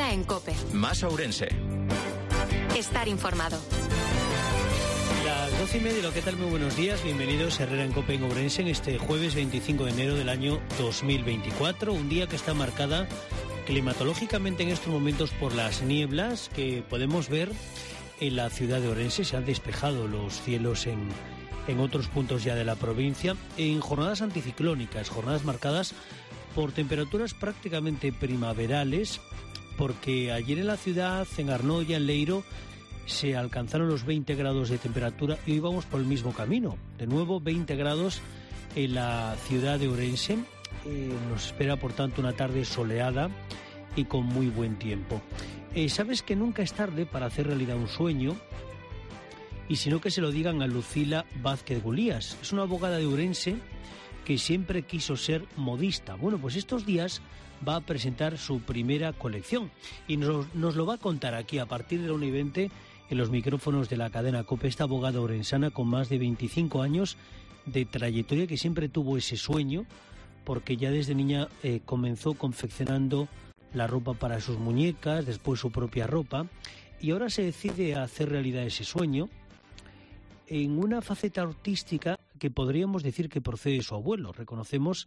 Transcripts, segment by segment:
Herrera en COPE. Más Ourense. Estar informado. Las 12:30, ¿qué tal? Muy buenos días, bienvenidos a Herrera en COPE en Ourense en este jueves 25 de enero del año 2024, un día que está marcada climatológicamente en estos momentos por las nieblas que podemos ver en la ciudad de Ourense. Se han despejado los cielos en otros puntos ya de la provincia, en jornadas anticiclónicas, jornadas marcadas por temperaturas prácticamente primaverales, porque ayer en la ciudad, en Arnoia, en Leiro, se alcanzaron los 20 grados de temperatura y hoy vamos por el mismo camino. De nuevo 20 grados en la ciudad de Ourense. Nos espera por tanto una tarde soleada y con muy buen tiempo. Sabes que nunca es tarde para hacer realidad un sueño, y sino que se lo digan a Lucila Vázquez Gulías. Es una abogada de Ourense que siempre quiso ser modista. Bueno, pues estos días va a presentar su primera colección y nos lo va a contar aquí a partir de la 1:20 en los micrófonos de la cadena COPE, esta abogada orensana con más de 25 años de trayectoria, que siempre tuvo ese sueño, porque ya desde niña comenzó confeccionando la ropa para sus muñecas, después su propia ropa, y ahora se decide a hacer realidad ese sueño en una faceta artística que podríamos decir que procede de su abuelo. Conocemos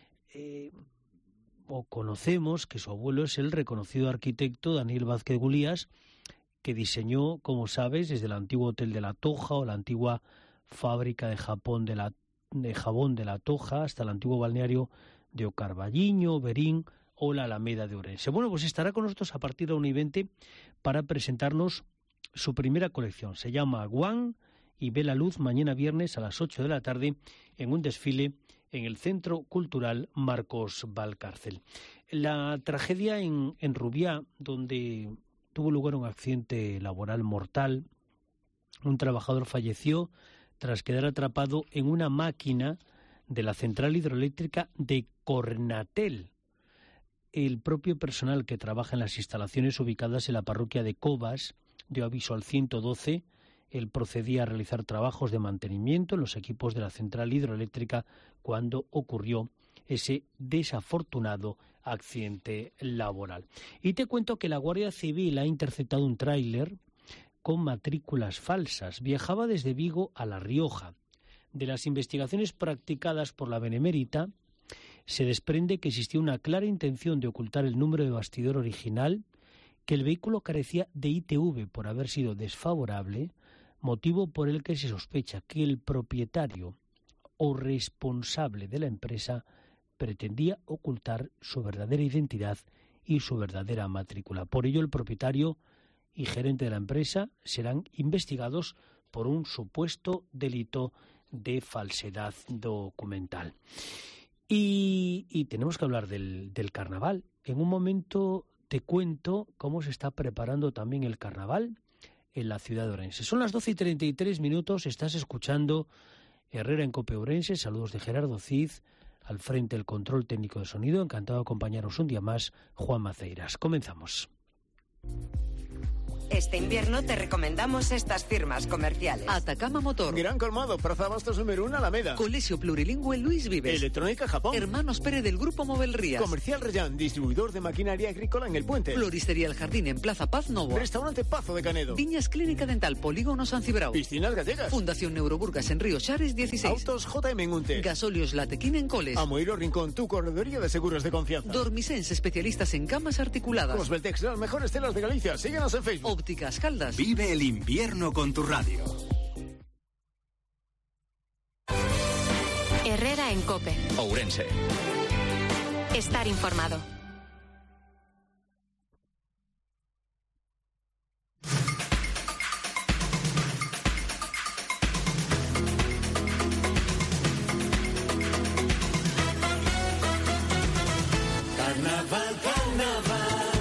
que su abuelo es el reconocido arquitecto Daniel Vázquez Gulías, que diseñó, como sabes, desde el antiguo Hotel de la Toja o la antigua fábrica de jabón de la Toja hasta el antiguo balneario de Ocarballiño, Berín o la Alameda de Ourense. Bueno, pues estará con nosotros a partir de la 1:20 para presentarnos su primera colección. Se llama Guan y ve la luz mañana viernes a las 8 de la tarde en un desfile en el Centro Cultural Marcos Valcárcel. La tragedia en Rubiá, donde tuvo lugar un accidente laboral mortal, un trabajador falleció tras quedar atrapado en una máquina de la central hidroeléctrica de Cornatel. El propio personal que trabaja en las instalaciones ubicadas en la parroquia de Covas dio aviso al 112. Él procedía a realizar trabajos de mantenimiento en los equipos de la central hidroeléctrica cuando ocurrió ese desafortunado accidente laboral. Y te cuento que la Guardia Civil ha interceptado un tráiler con matrículas falsas. Viajaba desde Vigo a La Rioja. De las investigaciones practicadas por la Benemérita se desprende que existía una clara intención de ocultar el número de bastidor original, que el vehículo carecía de ITV por haber sido desfavorable, motivo por el que se sospecha que el propietario o responsable de la empresa pretendía ocultar su verdadera identidad y su verdadera matrícula. Por ello, el propietario y gerente de la empresa serán investigados por un supuesto delito de falsedad documental. Y tenemos que hablar del carnaval. En un momento te cuento cómo se está preparando también el carnaval en la ciudad de Ourense. Son las 12:33, estás escuchando Herrera en COPE Ourense. Saludos de Gerardo Cid, al frente del control técnico de sonido. Encantado de acompañaros un día más, Juan Maceiras. Comenzamos. Este invierno te recomendamos estas firmas comerciales: Atacama Motor, Gran Colmado, Plaza Bastos número 1, Alameda, Colegio Plurilingüe Luis Vives, Electrónica Japón, Hermanos Pérez del Grupo Movel Rías, Comercial Reyán, distribuidor de maquinaria agrícola en El Puente, Floristería El Jardín en Plaza Paz Novo, Restaurante Pazo de Canedo, Viñas Clínica Dental Polígono San Cibrao, Piscinas Gallegas, Fundación Neuroburgas en Río Chares 16, Autos JM en Unte, Gasolios Latequín en Coles, Amoiro Rincón, tu corredoría de seguros de confianza, Dormisens, especialistas en camas articuladas, Cosbeltex, las mejores telas de Galicia. Síguenos en Facebook. Ópticas Caldas. Vive el invierno con tu radio. Herrera en COPE. Ourense. Estar informado. Carnaval, carnaval,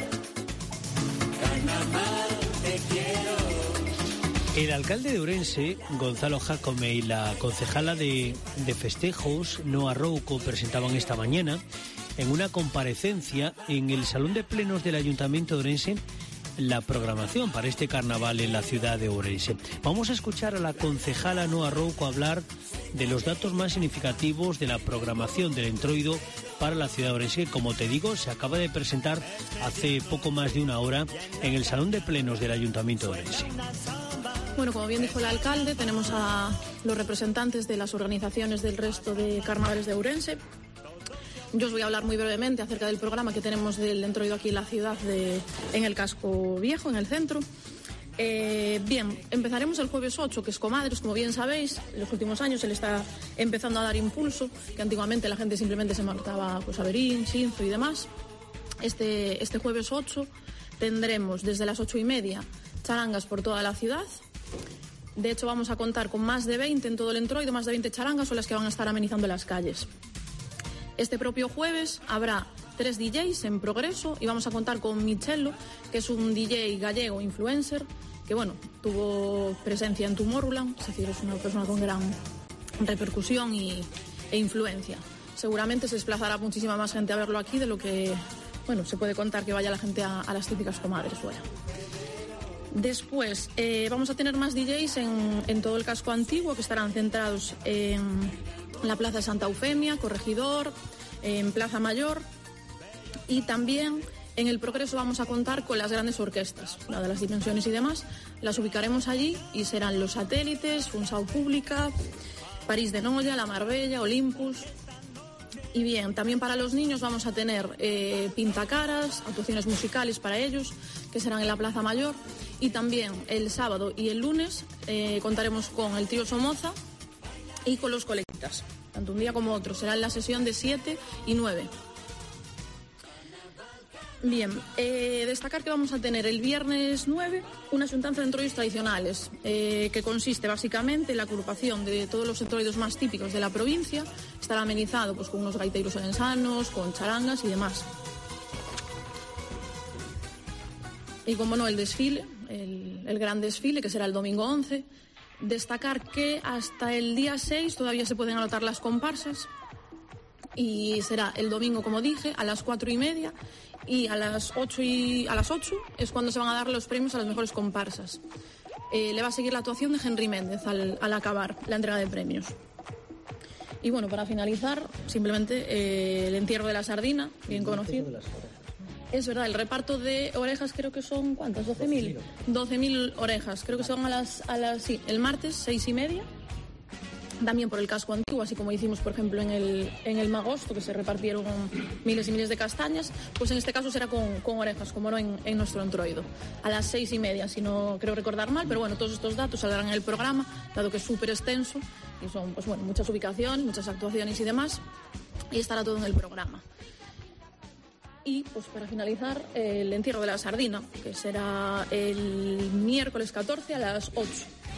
carnaval, te quiero. El alcalde de Ourense, Gonzalo Jácome, y la concejala de festejos, Noa Rouco, presentaban esta mañana en una comparecencia en el Salón de Plenos del Ayuntamiento de Ourense la programación para este carnaval en la ciudad de Ourense. Vamos a escuchar a la concejala Noa Rouco hablar de los datos más significativos de la programación del Entroido para la ciudad de Orense, que, como te digo, se acaba de presentar hace poco más de una hora en el Salón de Plenos del Ayuntamiento de Orense. Bueno, como bien dijo el alcalde, tenemos a los representantes de las organizaciones del resto de carnavales de Ourense. Yo os voy a hablar muy brevemente acerca del programa que tenemos del entroido aquí en la ciudad, en el casco viejo, en el centro. Bien, empezaremos el jueves 8, que es Comadres, como bien sabéis. En los últimos años se le está empezando a dar impulso, que antiguamente la gente simplemente se marcaba pues, a Berín, Xinzo y demás. Este jueves 8 tendremos desde las 8:30 charangas por toda la ciudad. De hecho, vamos a contar con más de 20 en todo el entroido, más de 20 charangas son las que van a estar amenizando las calles. Este propio jueves habrá 3 DJs en progreso y vamos a contar con Michello, que es un DJ gallego influencer, que bueno, tuvo presencia en Tomorrowland, es decir, es una persona con gran repercusión e influencia. Seguramente se desplazará muchísima más gente a verlo aquí de lo que, bueno, se puede contar que vaya la gente a las típicas comadres fuera. Después vamos a tener más DJs en todo el casco antiguo, que estarán centrados en la Plaza de Santa Eufemia, Corregidor, en Plaza Mayor, y también en el progreso vamos a contar con las grandes orquestas, de las dimensiones y demás. Las ubicaremos allí y serán Los Satélites, Funsao Pública, París de Noia, La Marbella, Olympus. Y bien, también para los niños vamos a tener pintacaras, actuaciones musicales para ellos, que serán en la Plaza Mayor. Y también el sábado y el lunes contaremos con el trío Somoza y con los Colectas. Tanto un día como otro. Será en la sesión de 7 y 9. Bien, destacar que vamos a tener el viernes 9 una xuntanza de entroidos tradicionales, que consiste básicamente en la agrupación de todos los entroidos más típicos de la provincia. Estará amenizado pues, con unos gaiteiros orensanos, con charangas y demás. Y como no, el desfile, el gran desfile, que será el domingo 11. Destacar que hasta el día 6 todavía se pueden anotar las comparsas. Y será el domingo, como dije, a las 4:30, y a las 8 es cuando se van a dar los premios a las mejores comparsas. Le va a seguir la actuación de Henry Méndez al acabar la entrega de premios. Y bueno, para finalizar, simplemente el entierro de la sardina, bien conocido. Es verdad, el reparto de orejas creo que son, ¿cuántas? 12.000. 12.000 orejas, creo que son sí, el martes 6:30. También por el casco antiguo, así como hicimos, por ejemplo, en el Magosto, que se repartieron miles y miles de castañas, pues en este caso será con orejas, como no en nuestro entroido. A las 6:30, si no creo recordar mal, pero bueno, todos estos datos saldrán en el programa, dado que es súper extenso, y son, pues bueno, muchas ubicaciones, muchas actuaciones y demás, y estará todo en el programa. Y, pues para finalizar, el entierro de la sardina, que será el miércoles 14 a las 8.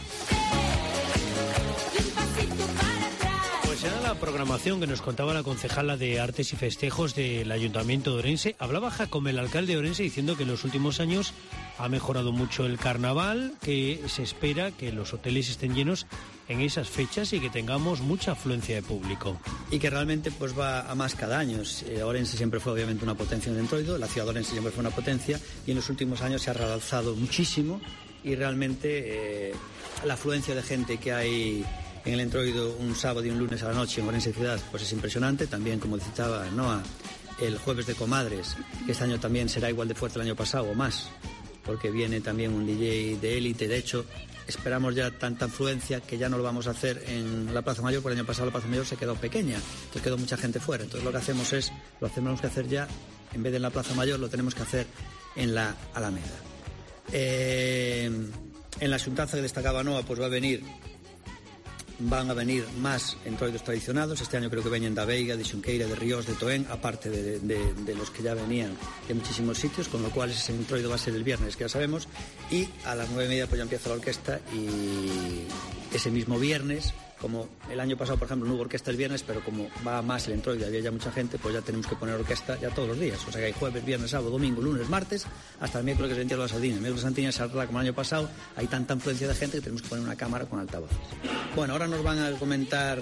Pues era la programación que nos contaba la concejala de Artes y Festejos del Ayuntamiento de Orense. Hablaba Jacome, el alcalde de Orense, diciendo que en los últimos años ha mejorado mucho el carnaval, que se espera que los hoteles estén llenos en esas fechas y que tengamos mucha afluencia de público. Y que realmente pues va a más cada año. Orense siempre fue obviamente una potencia en el entroido, la ciudad de Orense siempre fue una potencia, y en los últimos años se ha realzado muchísimo, y realmente la afluencia de gente que hay en el entroido un sábado y un lunes a la noche en Orense ciudad pues es impresionante. También, como citaba Noa, el jueves de Comadres, que este año también será igual de fuerte el año pasado o más, porque viene también un DJ de élite. De hecho, esperamos ya tanta afluencia que ya no lo vamos a hacer en la Plaza Mayor, porque el año pasado la Plaza Mayor se quedó pequeña, entonces quedó mucha gente fuera. Entonces lo que hacemos es, lo tenemos que hacer ya, en vez de en la Plaza Mayor, lo tenemos que hacer en la Alameda. En la xuntanza que destacaba Noa, pues van a venir más entroidos tradicionados. Este año creo que veñen da Veiga, de Xunqueira, de Ríos, de Toén, aparte de los que ya venían de muchísimos sitios, con lo cual ese entroido va a ser el viernes, que ya sabemos, y a las 9:30 pues ya empieza la orquesta, y ese mismo viernes, como el año pasado por ejemplo no hubo orquesta el viernes, pero como va más el entroido y había ya mucha gente, pues ya tenemos que poner orquesta ya todos los días. O sea que hay jueves, viernes, sábado, domingo, lunes, martes, hasta el miércoles, que es el entierro de la sardina. El miércoles de la sardina se arregla como el año pasado, hay tanta influencia de gente que tenemos que poner una cámara con altavoces. Bueno, ahora nos van a comentar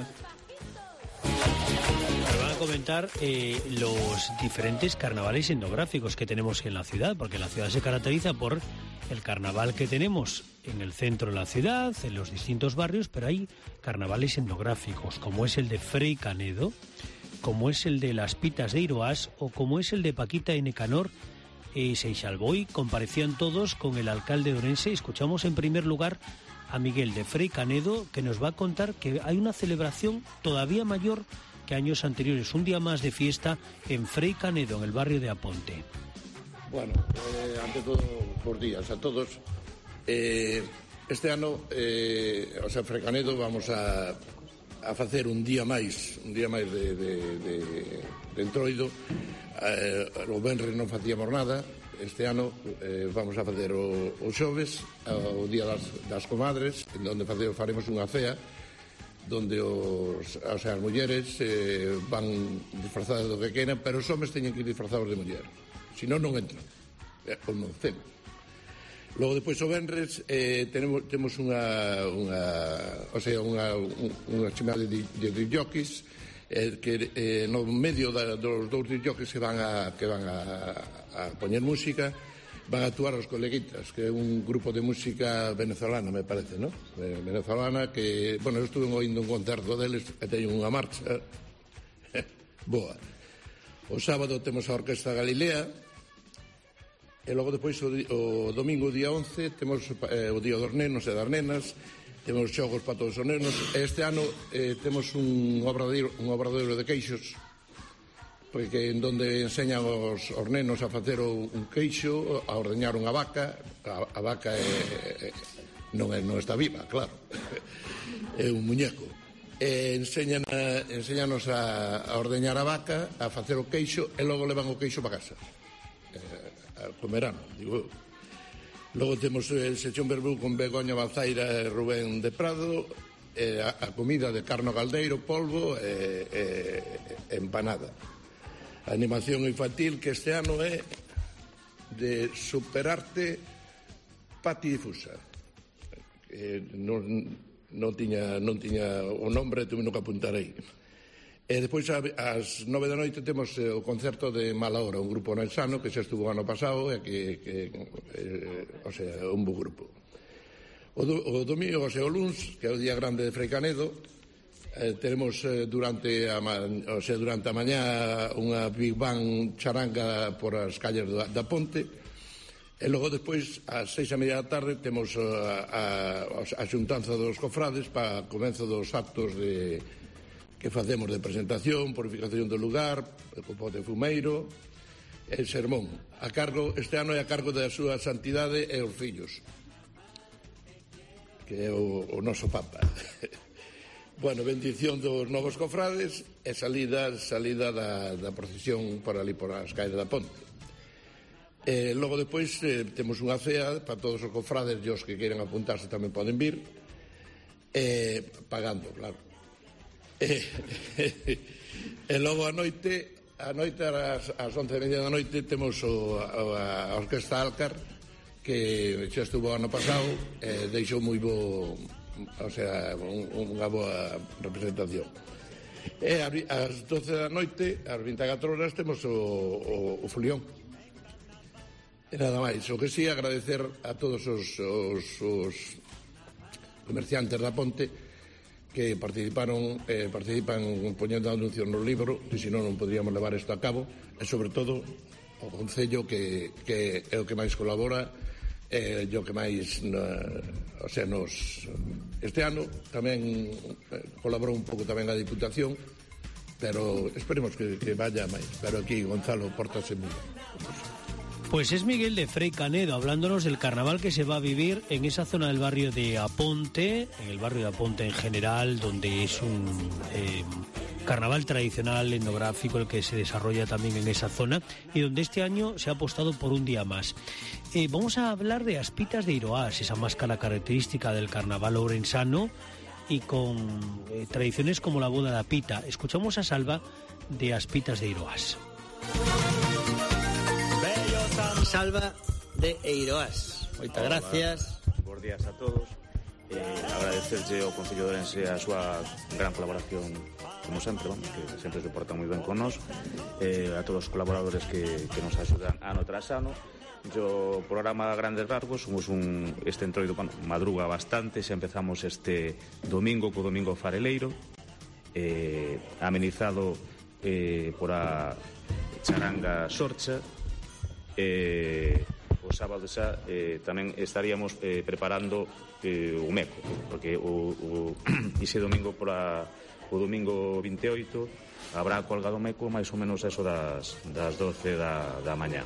los diferentes carnavales etnográficos que tenemos en la ciudad, porque la ciudad se caracteriza por el carnaval que tenemos en el centro de la ciudad, en los distintos barrios, pero hay carnavales etnográficos, como es el de Frei Canedo, como es el de las Pitas de Iroás o como es el de Paquita y Nicanor Seixalboi, comparecían todos con el alcalde de Ourense. Escuchamos en primer lugar a Miguel de Frei Canedo, que nos va a contar que hay una celebración todavía mayor que años anteriores, un día más de fiesta en Frei Canedo, en el barrio de Aponte. Bueno, ante todo, bons días a todos. Este ano, Frei Canedo, vamos a facer un día máis de entroido. O venres non facíamos nada. Este ano vamos a facer o xoves, o día das comadres, en onde faremos unha cea donde as mulleres van disfrazadas do que queran, pero os homens teñen que ir disfrazados de muller, senón non entran, ou non cemos. Logo, depois, o venres, temos unha chamada de disjockeys, que no medio dos dous disjockeys que van a poñer música, van a actuar os coleguitas, que é un grupo de música venezolana, me parece, ¿no? Venezolana, que, bueno, eu estuve oindo un concerto deles e teñen unha marcha boa. O sábado temos a Orquesta Galilea, e logo depois o domingo, día 11, temos o Día dos Nenos e das Nenas, temos xogos para todos os nenos. Este ano temos un obradoiro de queixos, porque en donde enseñan os nenos a facer un queixo, a ordeñar unha vaca. A vaca non está viva, claro, é un muñeco. Enséñanos a ordeñar a vaca, a facer o queixo, e logo levan o queixo para casa. Comerán, digo. Logo temos el Sechón Verbú con Begoña Balzaira e Rubén de Prado, a comida de carno caldeiro, polvo e empanada. A animación infantil, que este ano é de Superarte Pati Difusa. Non tiña o nombre, tuve que apuntar aí. E depois, ás 9 da noite, temos o concerto de Mala Hora, un grupo nansano que xa estuvo ano pasado e un bo grupo. O domingo, o luns, que é o día grande de Frei Canedo, teremos durante a mañá unha Big Bang charanga por as calles da Ponte, e logo despois, ás 6:30 da tarde, temos a xuntanza dos cofrades para o comenzo dos actos que facemos de presentación, purificación do lugar, o pote fumeiro, e sermón. Este ano é a cargo da súa santidade e os fillos, que é o noso Papa. Bueno, bendición dos novos cofrades e salida da procesión por ali por as calles da Ponte. Logo depois temos unha cea para todos os cofrades, e os que queiran apuntarse tamén poden vir, pagando, claro. E logo a noite ás 11:30 da noite temos a Orquesta Alcar, que xa estuvo ano pasado e deixou moi bo, unha boa representación. E ás 12 da noite, ás 24 horas, temos o folión. E nada máis, o que sí, agradecer a todos os comerciantes da Ponte que participan poñendo anuncios no libro, que senón non podríamos levar isto a cabo, e sobre todo o Concello, que é o que máis colabora, e o que máis este ano tamén colaborou un pouco tamén a Diputación, pero esperemos que vaya máis. Pero aquí Gonzalo pórtase moi ben. Pues es Miguel de Frei Canedo hablándonos del carnaval que se va a vivir en esa zona del barrio de Aponte, en el barrio de Aponte en general, donde es un carnaval tradicional, etnográfico, el que se desarrolla también en esa zona, y donde este año se ha apostado por un día más. Vamos a hablar de As Pitas de Iroás, esa máscara característica del carnaval ourensano y con tradiciones como la boda da pita. Escuchamos a Salva de As Pitas de Iroás. Salva de Eiroás. Moitas gracias. Bos días a todos. Agradecerlle ao Concello de Ourense a súa gran colaboración, como sempre, que sempre se porta moi ben con nós, a todos os colaboradores que nos axudan ano tras ano. O programa a grandes rasgos, somos este entroido, madruga bastante, xa empezamos este domingo co Domingo Fareleiro, amenizado por a charanga Sorcha. O sábado xa tamén estaríamos preparando o Meco, porque ese domingo o domingo 28 habrá colgado o Meco máis ou menos eso das 12 da mañá.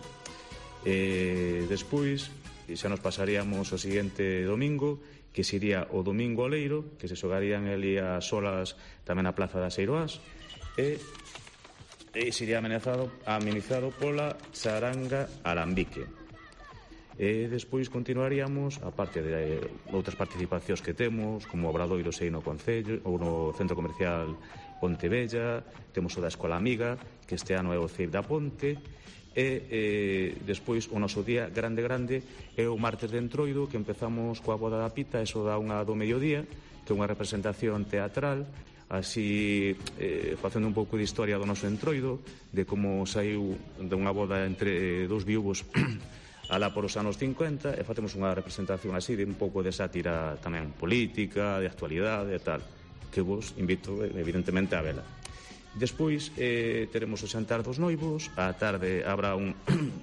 Despois xa nos pasaríamos o seguinte domingo, que sería o domingo Oleiro, que se xogarían ali as olas tamén na Plaza das Eiroas, e sería amenizado pola charanga Alambique. E despois continuaríamos, a parte de outras participacións que temos, como Obradoiro sei no Concello ou no Centro Comercial Pontevella, temos o da Escola Amiga, que este ano é o CEIP da Ponte, e despois o noso día grande é o martes de Entroido, que empezamos coa boda da pita, eso da 1 do mediodía, que é unha representación teatral, así facendo un pouco de historia do noso Entroido, de como saiu de unha boda entre dous viúvos alá por os anos 50, e facemos unha representación así de un pouco de sátira tamén política, de actualidade e tal, que vos invito evidentemente a vela. Despois teremos o xantar dos noivos, á tarde habrá un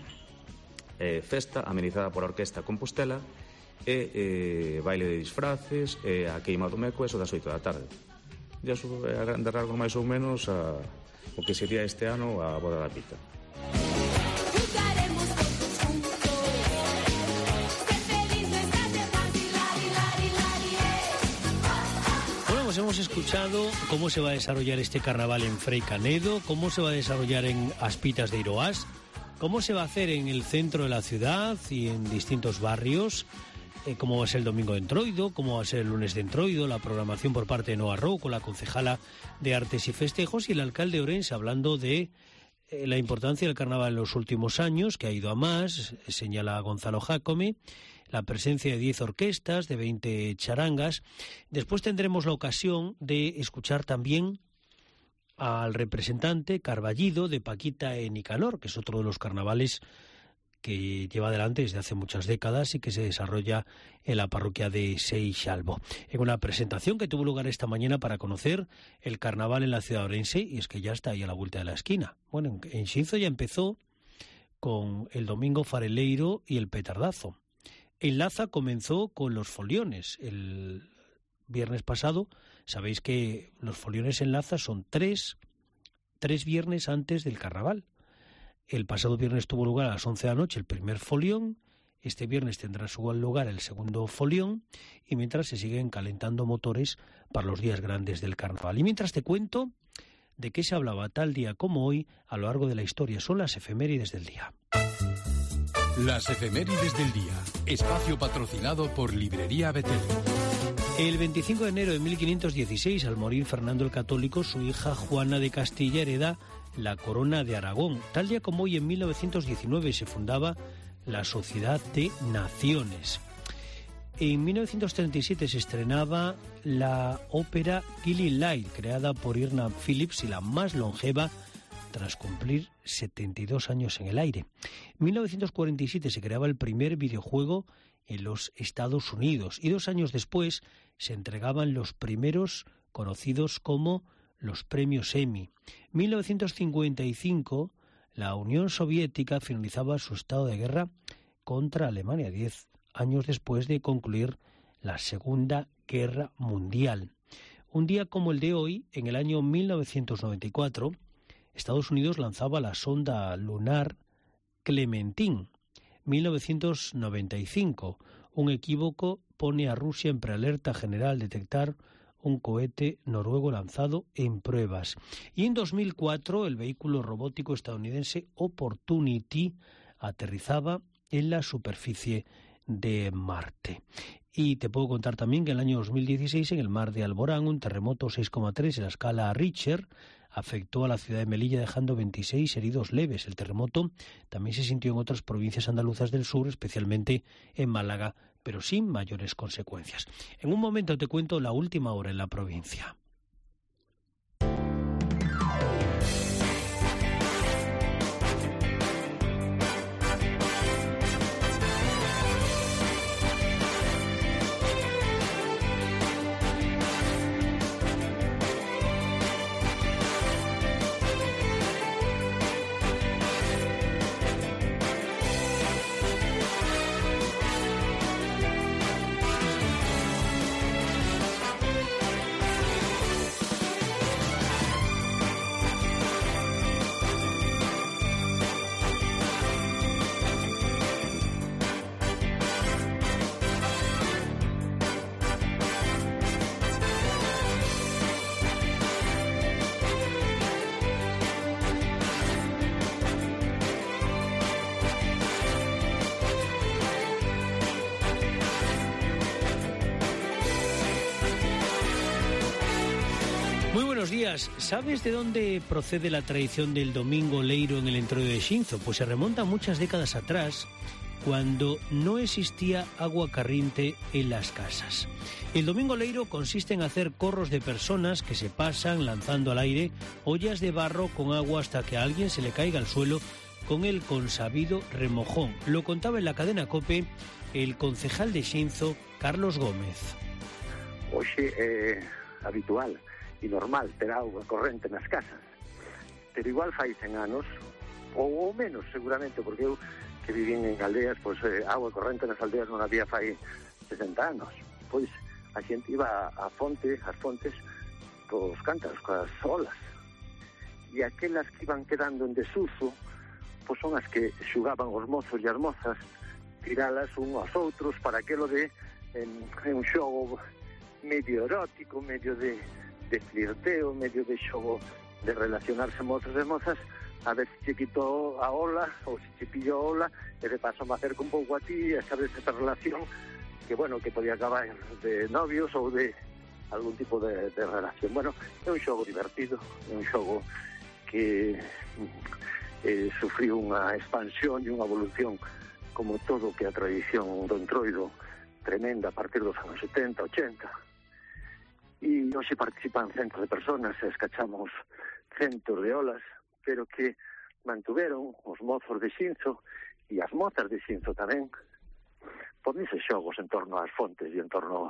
festa amenizada por a Orquesta Compostela e baile de disfraces e a queima do Meco, eso das 8 da tarde. E iso é a grande rasgo máis ou menos o que sería este ano a boda da pita. Hemos escuchado cómo se va a desarrollar este carnaval en Frei Canedo, cómo se va a desarrollar en Aspitas de Eiroas, cómo se va a hacer en el centro de la ciudad y en distintos barrios, cómo va a ser el domingo de Entroido, cómo va a ser el lunes de Entroido, la programación por parte de Noa Rou con la concejala de Artes y Festejos y el alcalde de Ourense hablando de la importancia del carnaval en los últimos años, que ha ido a más, señala Gonzalo Jácome, la presencia de 10 orquestas, de 20 charangas. Después tendremos la ocasión de escuchar también al representante Carballido de Paquita e Nicanor, que es otro de los carnavales que lleva adelante desde hace muchas décadas y que se desarrolla en la parroquia de Seixalbo. En una presentación que tuvo lugar esta mañana para conocer el carnaval en la ciudad de Ourense, y es que ya está ahí a la vuelta de la esquina. Bueno, en Xinzo ya empezó con el domingo fareleiro y el petardazo. En Laza comenzó con los foliones. El viernes pasado, sabéis que los foliones en Laza son tres viernes antes del carnaval. El pasado viernes tuvo lugar a las 11 de la noche el primer folión, este viernes tendrá su lugar el segundo folión, y mientras se siguen calentando motores para los días grandes del carnaval. Y mientras te cuento de qué se hablaba tal día como hoy a lo largo de la historia, son las efemérides del día. Las efemérides del día, espacio patrocinado por Librería Betel. El 25 de enero de 1516, al morir Fernando el Católico, su hija Juana de Castilla hereda la corona de Aragón. Tal día como hoy, en 1919, se fundaba la Sociedad de Naciones. En 1937 se estrenaba la ópera Killing Light, creada por Irna Phillips y la más longeva tras cumplir 72 años en el aire. En 1947 se creaba el primer videojuego en los Estados Unidos y 2 años después se entregaban los primeros conocidos como los premios Emmy. En 1955 la Unión Soviética finalizaba su estado de guerra contra Alemania, 10 años después de concluir la Segunda Guerra Mundial. Un día como el de hoy, en el año 1994, Estados Unidos lanzaba la sonda lunar Clementine. 1995, un equívoco pone a Rusia en prealerta general al detectar un cohete noruego lanzado en pruebas. Y en 2004, el vehículo robótico estadounidense Opportunity aterrizaba en la superficie de Marte. Y te puedo contar también que en el año 2016, en el mar de Alborán, un terremoto 6,3 en la escala Richter afectó a la ciudad de Melilla, dejando 26 heridos leves. El terremoto también se sintió en otras provincias andaluzas del sur, especialmente en Málaga, pero sin mayores consecuencias. En un momento te cuento la última hora en la provincia. buenos días. ¿Sabes de dónde procede la tradición del domingo leiro en el Entroido de Xinzo? Pues se remonta muchas décadas atrás, cuando no existía agua corriente en las casas. El domingo leiro consiste en hacer corros de personas que se pasan lanzando al aire ollas de barro con agua hasta que a alguien se le caiga al suelo con el consabido remojón. Lo contaba en la cadena COPE el concejal de Xinzo, Carlos Gómez. Hoxe é habitual e normal ter auga corrente nas casas, pero igual fai 100 anos, ou menos seguramente, porque eu que vivín en aldeas, pois auga corrente nas aldeas non había fai 60 anos. Pois a xente iba ás fontes cos cántaros, coas olas, e aquelas que iban quedando en desuso, pois son as que xugaban os mozos e as mozas, tiralas uns aos outros para aquelo de un xogo medio erótico, medio de flirteo, medio de xogo de relacionarse mozos e mozas, a ver se che quitou a ola ou se che pillou a ola, e de paso me acerco un pouco a ti e sabes esa relación que, bueno, que podía acabar de novios ou de algún tipo de relación. Bueno, é un xogo divertido, é un xogo que sufriu unha expansión e unha evolución como todo que a tradición do Entroido tremenda a partir dos anos 70, 80. E hoxe participan centos de personas, escachamos centos de olas, pero que mantuveron os mozos de Xinzo e as mozas de Xinzo tamén, por eses xogos en torno ás fontes e en torno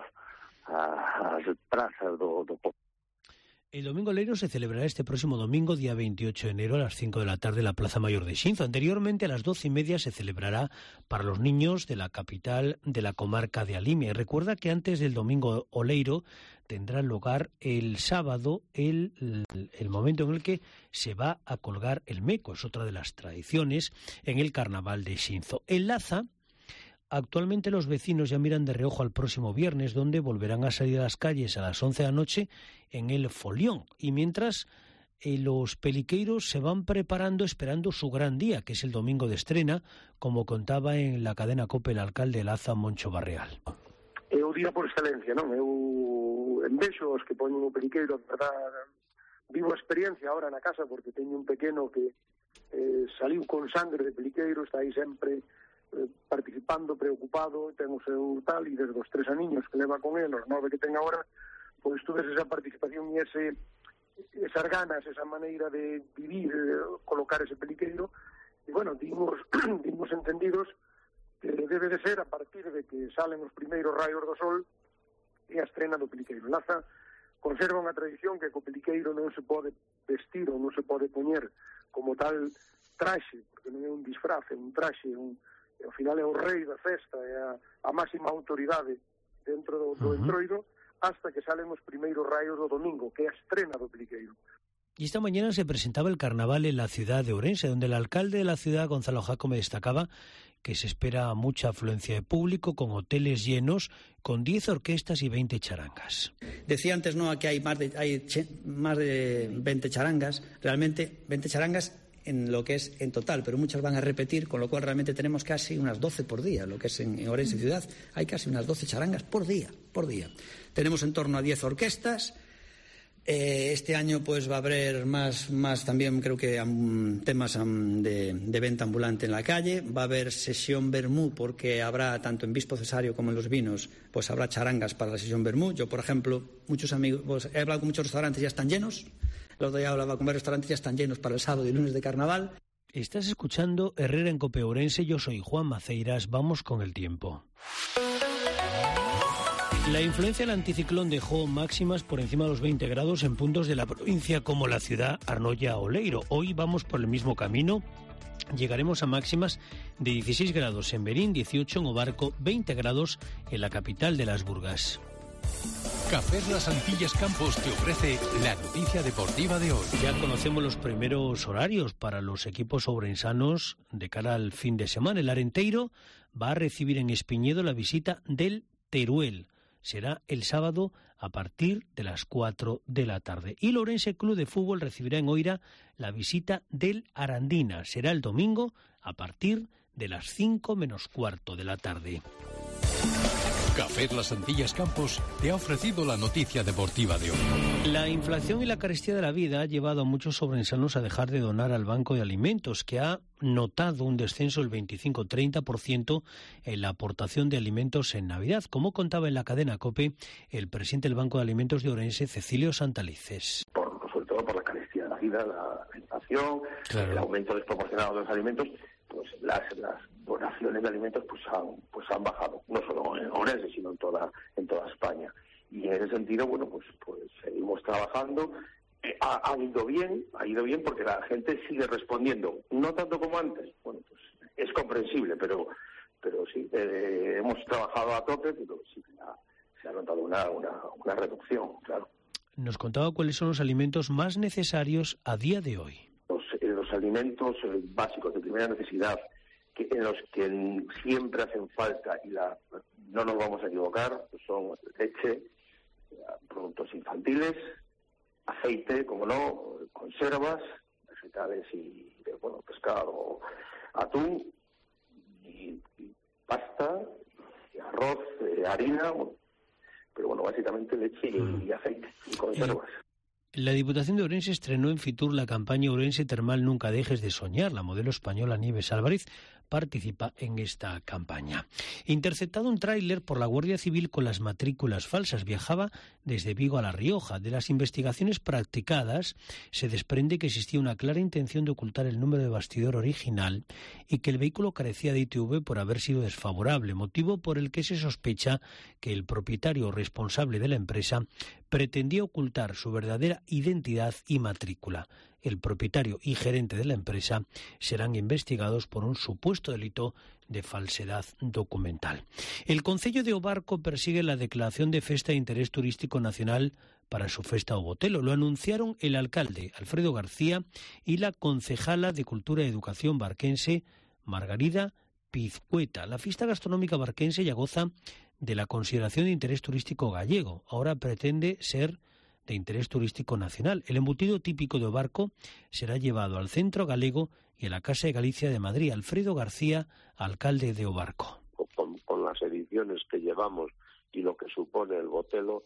ás prazas do povo. El Domingo Leiro se celebrará este próximo domingo, día 28 de enero, a las 5 de la tarde en la Plaza Mayor de Xinzo. Anteriormente, a las 12:30 se celebrará para los niños de la capital de la comarca de Alimia. Recuerda que antes del Domingo Oleiro tendrá lugar el sábado el momento en el que se va a colgar el meco. Es otra de las tradiciones en el Carnaval de Xinzo. En Laza, actualmente los vecinos ya miran de reojo al próximo viernes, donde volverán a salir a las calles a las 11 de la noche en el Folión. Y mientras los peliqueiros se van preparando esperando su gran día, que es el domingo de estrena, como contaba en la cadena COPE el alcalde de Laza, Moncho Barreal. É o día por excelencia, non? Eu envexo os que poñen o peliqueiro, a verdad, vivo a experiencia ahora na casa, porque teño un pequeno que saliu con sangre de peliqueiro, está aí sempre participando, preocupado, ten o seu tal, e desde os 3 aniños que leva con él, os 9 que ten agora, pois toda esa participación e esas ganas, esa maneira de vivir, de colocar ese peliqueiro, e bueno, dimos entendidos que debe de ser a partir de que salen os primeiros raios do sol e a estrena do peliqueiro. Laza conserva unha tradición que co peliqueiro non se pode vestir ou non se pode poñer como tal traxe, porque non é un disfraz, é un traxe, ao final é o rei da festa, é a máxima autoridade dentro do Entroido, hasta que salen os primeiros raios do domingo, que é a estrena do peliqueiro. Y esta mañana se presentaba el carnaval en la ciudad de Ourense, donde el alcalde de la ciudad, Gonzalo Jácome, destacaba que se espera mucha afluencia de público, con hoteles llenos, con 10 orquestas y 20 charangas. Decía antes, ¿no?, que hay más de 20 charangas, realmente 20 charangas en lo que es en total, pero muchas van a repetir, con lo cual realmente tenemos casi unas 12 por día, lo que es en Ourense ciudad, hay casi unas 12 charangas por día. Tenemos en torno a 10 orquestas. Este año pues va a haber más también, creo que temas de venta ambulante en la calle. Va a haber sesión vermú, porque habrá tanto en Bispo Cesario como en Los Vinos, pues habrá charangas para la sesión vermú. Yo, por ejemplo, muchos amigos, pues, he hablado con muchos restaurantes, ya están llenos. El otro día hablaba con varios restaurantes, ya están llenos para el sábado y lunes de carnaval. Estás escuchando Herrera en COPE Ourense. Yo soy Juan Maceiras. Vamos con el tiempo. La influencia del anticiclón dejó máximas por encima de los 20 grados en puntos de la provincia como la ciudad Arnoia o Leiro. Hoy vamos por el mismo camino. Llegaremos a máximas de 16 grados en Berín, 18 en Obarco, 20 grados en la capital de Las Burgas. Cafés Las Antillas Campos te ofrece la noticia deportiva de hoy. Ya conocemos los primeros horarios para los equipos ourensanos de cara al fin de semana. El Arenteiro va a recibir en Espiñedo la visita del Teruel. Será el sábado a partir de las 4 de la tarde. Y el Ourense Club de Fútbol recibirá en Oira la visita del Arandina. Será el domingo a partir de las 5 menos cuarto de la tarde. Café Las Antillas Campos te ha ofrecido la noticia deportiva de hoy. La inflación y la carestía de la vida ha llevado a muchos orensanos a dejar de donar al Banco de Alimentos, que ha notado un descenso del 25-30% en la aportación de alimentos en Navidad, como contaba en la cadena COPE el presidente del Banco de Alimentos de Orense, Cecilio Santalices. Sobre todo por la carestía de la vida, la inflación, el aumento desproporcionado de los alimentos, pues las donaciones de alimentos pues han bajado, no solo en Orense, sino en toda España. Y en ese sentido, bueno, pues seguimos trabajando. Ha ido bien porque la gente sigue respondiendo, no tanto como antes. Bueno, pues es comprensible, pero sí, hemos trabajado a tope, pero sí se ha notado una reducción, claro. Nos contaba cuáles son los alimentos más necesarios a día de hoy. Los alimentos básicos de primera necesidad, en los que siempre hacen falta y no nos vamos a equivocar, son leche, productos infantiles, aceite, como no, conservas, vegetales y pescado, atún, y pasta, y arroz, harina, pero básicamente leche y aceite y conservas. La Diputación de Ourense estrenó en Fitur la campaña Ourense Termal Nunca Dejes de Soñar. La modelo española Nieves Álvarez participa en esta campaña. Interceptado un tráiler por la Guardia Civil con las matrículas falsas. Viajaba desde Vigo a La Rioja. De las investigaciones practicadas se desprende que existía una clara intención de ocultar el número de bastidor original y que el vehículo carecía de ITV por haber sido desfavorable, motivo por el que se sospecha que el propietario responsable de la empresa pretendía ocultar su verdadera identidad y matrícula. El propietario y gerente de la empresa serán investigados por un supuesto delito de falsedad documental. El Concello de Obarco persigue la declaración de Festa de Interés Turístico Nacional para su Festa o Botelo. Lo anunciaron el alcalde Alfredo García y la concejala de Cultura y Educación barquense Margarida Pizcueta. La fiesta gastronómica barquense ya goza de la consideración de interés turístico gallego. Ahora pretende ser de interés turístico nacional. El embutido típico de Obarco será llevado al Centro Galego y a la Casa de Galicia de Madrid. Alfredo García, alcalde de Obarco. Con las ediciones que llevamos y lo que supone el Botelo,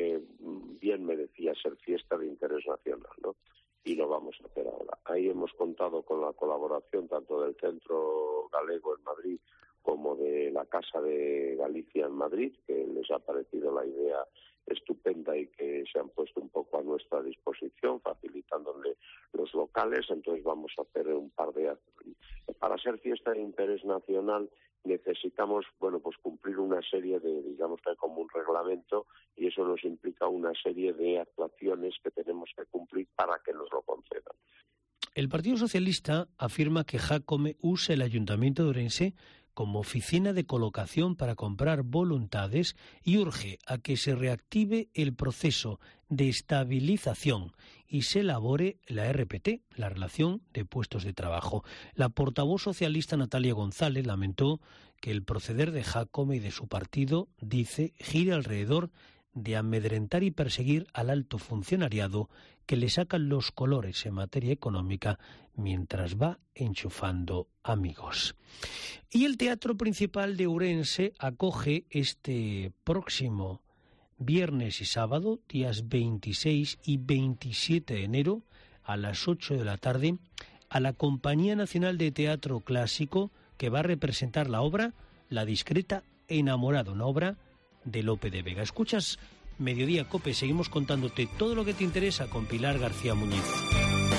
bien merecía ser fiesta de interés nacional, ¿no? Y lo vamos a hacer ahora. Ahí hemos contado con la colaboración tanto del Centro Galego en Madrid como de la Casa de Galicia en Madrid, que les ha parecido la idea estupenda y que se han puesto un poco a nuestra disposición, facilitándole los locales. Entonces vamos a hacer un par de... Para ser fiesta de interés nacional necesitamos, cumplir una serie de, digamos que como un reglamento, y eso nos implica una serie de actuaciones que tenemos que cumplir para que nos lo concedan. El Partido Socialista afirma que Jácome usa el Ayuntamiento de Ourense como oficina de colocación para comprar voluntades y urge a que se reactive el proceso de estabilización y se elabore la RPT, la relación de puestos de trabajo. La portavoz socialista Natalia González lamentó que el proceder de Jácome y de su partido, dice, gira alrededor de amedrentar y perseguir al alto funcionariado que le sacan los colores en materia económica mientras va enchufando amigos. Y el Teatro Principal de Ourense acoge este próximo viernes y sábado, días 26 y 27 de enero, a las 8 de la tarde, a la Compañía Nacional de Teatro Clásico, que va a representar la obra La discreta enamorada, una obra de Lope de Vega. Escuchas Mediodía Cope, seguimos contándote todo lo que te interesa con Pilar García Muñiz.